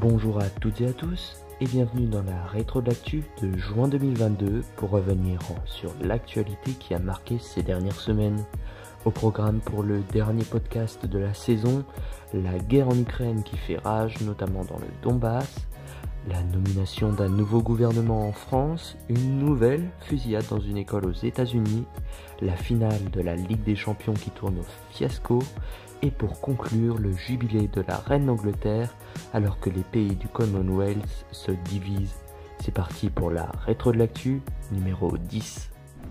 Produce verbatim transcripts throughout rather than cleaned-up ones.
Bonjour à toutes et à tous et bienvenue dans la rétro d'actu de juin deux mille vingt-deux pour revenir sur l'actualité qui a marqué ces dernières semaines. Au programme pour le dernier podcast de la saison, la guerre en Ukraine qui fait rage notamment dans le Donbass, la nomination d'un nouveau gouvernement en France, une nouvelle fusillade dans une école aux États-Unis, la finale de la Ligue des Champions qui tourne au fiasco, et pour conclure le jubilé de la reine d'Angleterre alors que les pays du Commonwealth se divisent. C'est parti pour la rétro de l'actu numéro dix.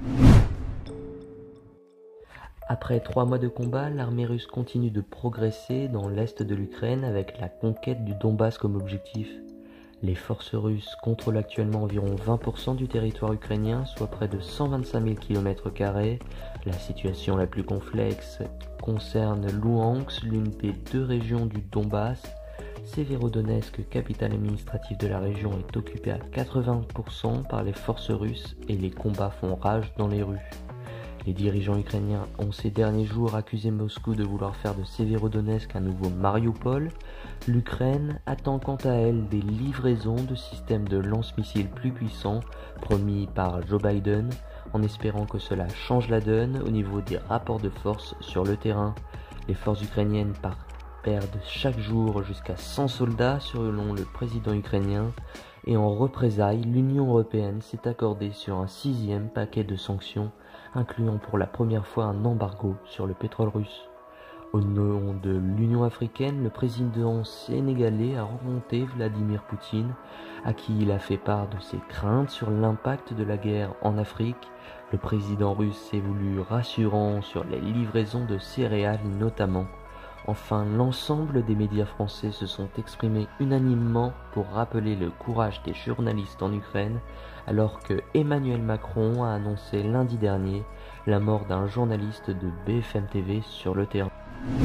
Après trois mois de combat, l'armée russe continue de progresser dans l'est de l'Ukraine avec la conquête du Donbass comme objectif. Les forces russes contrôlent actuellement environ vingt pour cent du territoire ukrainien, soit près de cent vingt-cinq mille kilomètres carrés. La situation la plus complexe concerne Louhansk, l'une des deux régions du Donbass. Severodonetsk, capitale administrative de la région, est occupée à quatre-vingts pour cent par les forces russes et les combats font rage dans les rues. Les dirigeants ukrainiens ont ces derniers jours accusé Moscou de vouloir faire de Severodonetsk un nouveau Mariupol. L'Ukraine attend quant à elle des livraisons de systèmes de lance-missiles plus puissants promis par Joe Biden, en espérant que cela change la donne au niveau des rapports de force sur le terrain. Les forces ukrainiennes perdent chaque jour jusqu'à cent soldats selon le président ukrainien, et en représailles, l'Union européenne s'est accordée sur un sixième paquet de sanctions, incluant pour la première fois un embargo sur le pétrole russe. Au nom de l'Union africaine, le président sénégalais a rencontré Vladimir Poutine, à qui il a fait part de ses craintes sur l'impact de la guerre en Afrique. Le président russe s'est voulu rassurant sur les livraisons de céréales notamment. Enfin, l'ensemble des médias français se sont exprimés unanimement pour rappeler le courage des journalistes en Ukraine, alors que Emmanuel Macron a annoncé lundi dernier la mort d'un journaliste de B F M T V sur le terrain.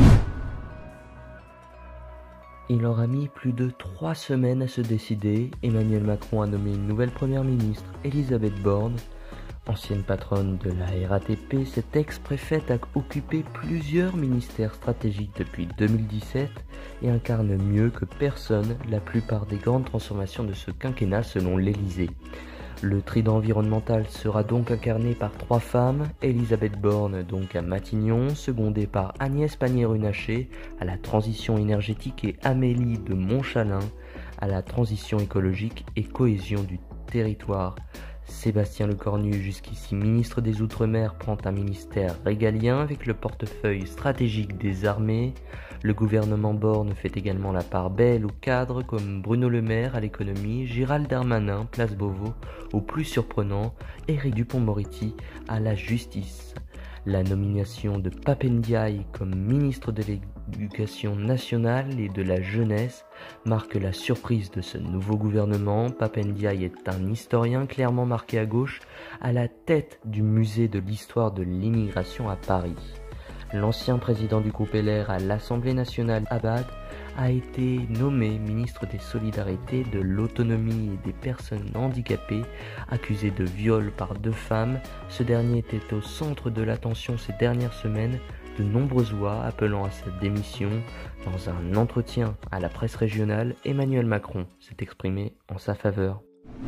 Il aura mis plus de trois semaines à se décider. Emmanuel Macron a nommé une nouvelle première ministre, Elisabeth Borne. Ancienne patronne de la R A T P, cette ex-préfète a occupé plusieurs ministères stratégiques depuis deux mille dix-sept et incarne mieux que personne la plupart des grandes transformations de ce quinquennat selon l'Élysée. Le trident environnemental sera donc incarné par trois femmes, Elisabeth Borne donc à Matignon, secondée par Agnès Pannier-Runacher à la transition énergétique et Amélie de Montchalin à la transition écologique et cohésion du territoire. Sébastien Lecornu, jusqu'ici ministre des Outre-mer, prend un ministère régalien avec le portefeuille stratégique des armées. Le gouvernement Borne fait également la part belle aux cadres comme Bruno Le Maire à l'économie, Gérald Darmanin, place Beauvau, au plus surprenant, Éric Dupond-Moretti à la justice. La nomination de Pape Ndiaye comme ministre de l'Éducation nationale et de la jeunesse marque la surprise de ce nouveau gouvernement. Pape Ndiaye est un historien clairement marqué à gauche, à la tête du musée de l'histoire de l'immigration à Paris. L'ancien président du groupe L R à l'Assemblée nationale, Abad, a été nommé ministre des Solidarités, de l'Autonomie et des personnes handicapées, accusé de viol par deux femmes. Ce dernier était au centre de l'attention ces dernières semaines, de nombreuses voix appelant à sa démission. Dans un entretien à la presse régionale, Emmanuel Macron s'est exprimé en sa faveur.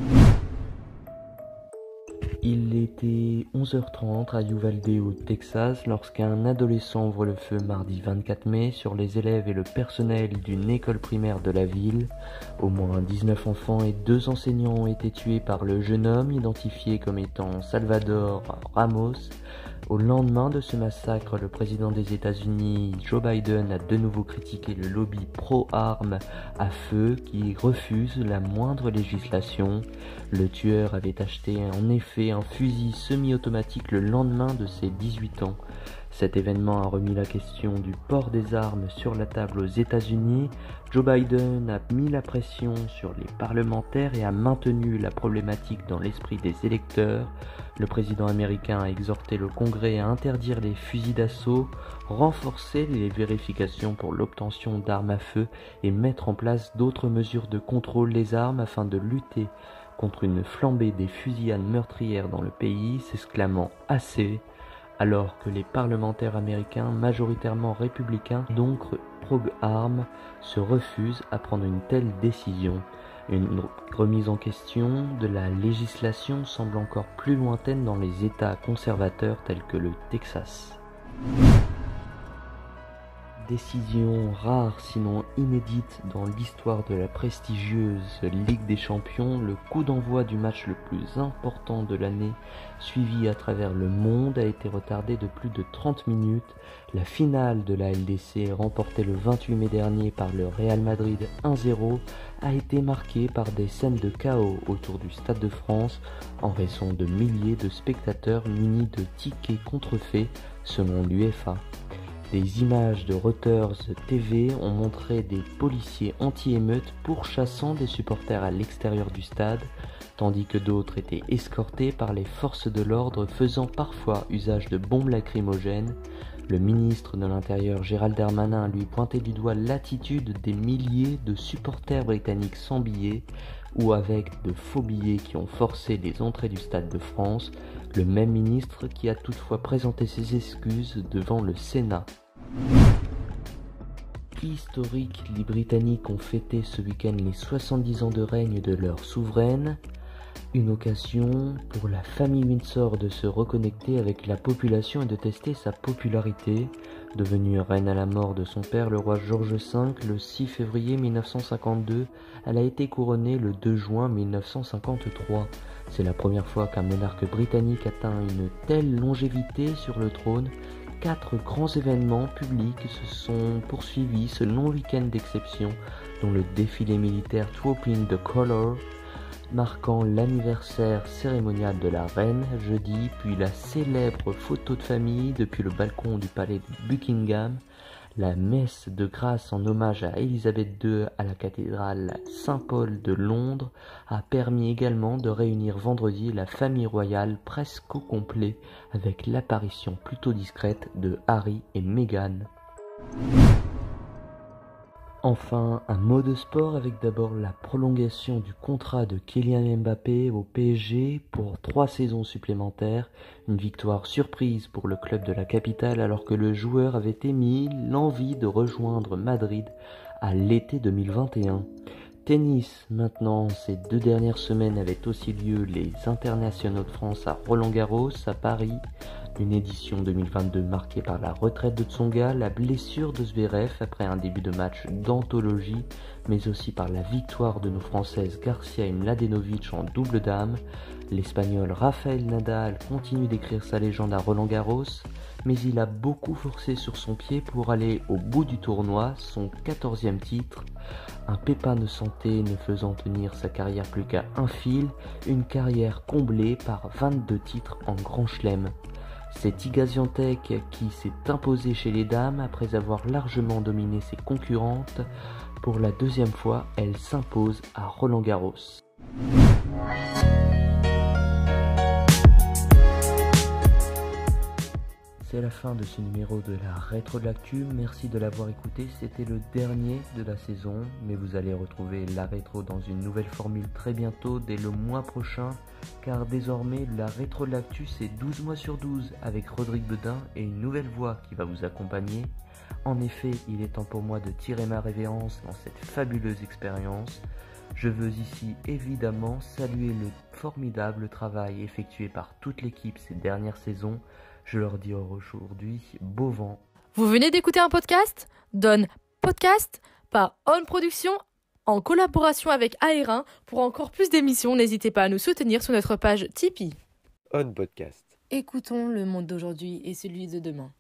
Il était onze heures trente à Uvalde au Texas lorsqu'un adolescent ouvre le feu mardi vingt-quatre mai sur les élèves et le personnel d'une école primaire de la ville. Au moins dix-neuf enfants et deux enseignants ont été tués par le jeune homme identifié comme étant Salvador Ramos. Au lendemain de ce massacre, le président des États-Unis, Joe Biden, a de nouveau critiqué le lobby pro-armes à feu qui refuse la moindre législation. Le tueur avait acheté en effet un fusil semi-automatique le lendemain de ses dix-huit ans. Cet événement a remis la question du port des armes sur la table aux États-Unis. Joe Biden a mis la pression sur les parlementaires et a maintenu la problématique dans l'esprit des électeurs. Le président américain a exhorté le Congrès à interdire les fusils d'assaut, renforcer les vérifications pour l'obtention d'armes à feu et mettre en place d'autres mesures de contrôle des armes afin de lutter contre une flambée des fusillades meurtrières dans le pays, s'exclamant assez. alors que les parlementaires américains, majoritairement républicains, donc pro-armes, se refusent à prendre une telle décision. Une remise en question de la législation semble encore plus lointaine dans les États conservateurs tels que le Texas. Décision rare sinon inédite dans l'histoire de la prestigieuse Ligue des Champions, le coup d'envoi du match le plus important de l'année, suivi à travers le monde, a été retardé de plus de trente minutes. La finale de la L D C, remportée le vingt-huit mai dernier par le Real Madrid un zéro, a été marquée par des scènes de chaos autour du Stade de France en raison de milliers de spectateurs munis de tickets contrefaits selon l'UEFA. Des images de Reuters T V ont montré des policiers anti-émeutes pourchassant des supporters à l'extérieur du stade, tandis que d'autres étaient escortés par les forces de l'ordre faisant parfois usage de bombes lacrymogènes. Le ministre de l'Intérieur Gérald Darmanin lui pointait du doigt l'attitude des milliers de supporters britanniques sans billets ou avec de faux billets qui ont forcé les entrées du Stade de France, le même ministre qui a toutefois présenté ses excuses devant le Sénat. Historique, les Britanniques ont fêté ce week-end les soixante-dix ans de règne de leur souveraine, une occasion pour la famille Windsor de se reconnecter avec la population et de tester sa popularité. Devenue reine à la mort de son père, le roi George cinq, le six février mille neuf cent cinquante-deux, elle a été couronnée le deux juin mille neuf cent cinquante-trois. C'est la première fois qu'un monarque britannique atteint une telle longévité sur le trône. Quatre grands événements publics se sont poursuivis ce long week-end d'exception, dont le défilé militaire Trooping the Colour, marquant l'anniversaire cérémonial de la reine jeudi, puis la célèbre photo de famille depuis le balcon du palais de Buckingham, la messe de grâce en hommage à Élisabeth deux à la cathédrale Saint-Paul de Londres a permis également de réunir vendredi la famille royale presque au complet avec l'apparition plutôt discrète de Harry et Meghan. Enfin, un mot de sport avec d'abord la prolongation du contrat de Kylian Mbappé au P S G pour trois saisons supplémentaires, une victoire surprise pour le club de la capitale alors que le joueur avait émis l'envie de rejoindre Madrid à l'été deux mille vingt et un. Tennis, maintenant, ces deux dernières semaines avaient aussi lieu les internationaux de France à Roland-Garros, à Paris, une édition deux mille vingt-deux marquée par la retraite de Tsonga, la blessure de Zverev après un début de match d'anthologie, mais aussi par la victoire de nos Françaises Garcia et Mladenovic en double dame. L'Espagnol Rafael Nadal continue d'écrire sa légende à Roland-Garros, mais il a beaucoup forcé sur son pied pour aller au bout du tournoi, son quatorzième titre. Un pépin de santé ne faisant tenir sa carrière plus qu'à un fil, une carrière comblée par vingt-deux titres en Grand Chelem. C'est Iga Świątek qui s'est imposée chez les dames après avoir largement dominé ses concurrentes. Pour la deuxième fois, elle s'impose à Roland-Garros. C'est la fin de ce numéro de la Rétro de l'Actu. Merci de l'avoir écouté. C'était le dernier de la saison, mais vous allez retrouver la Rétro dans une nouvelle formule très bientôt, dès le mois prochain, car désormais la Rétro de l'Actu c'est douze mois sur douze avec Rodrigue Bedin et une nouvelle voix qui va vous accompagner. En effet, il est temps pour moi de tirer ma révérence dans cette fabuleuse expérience. Je veux ici évidemment saluer le formidable travail effectué par toute l'équipe ces dernières saisons. Je leur dis aujourd'hui beau vent. Vous venez d'écouter un podcast ? Donne podcast par On Production en collaboration avec A R un. Pour encore plus d'émissions, n'hésitez pas à nous soutenir sur notre page Tipeee. On Podcast. Écoutons le monde d'aujourd'hui et celui de demain.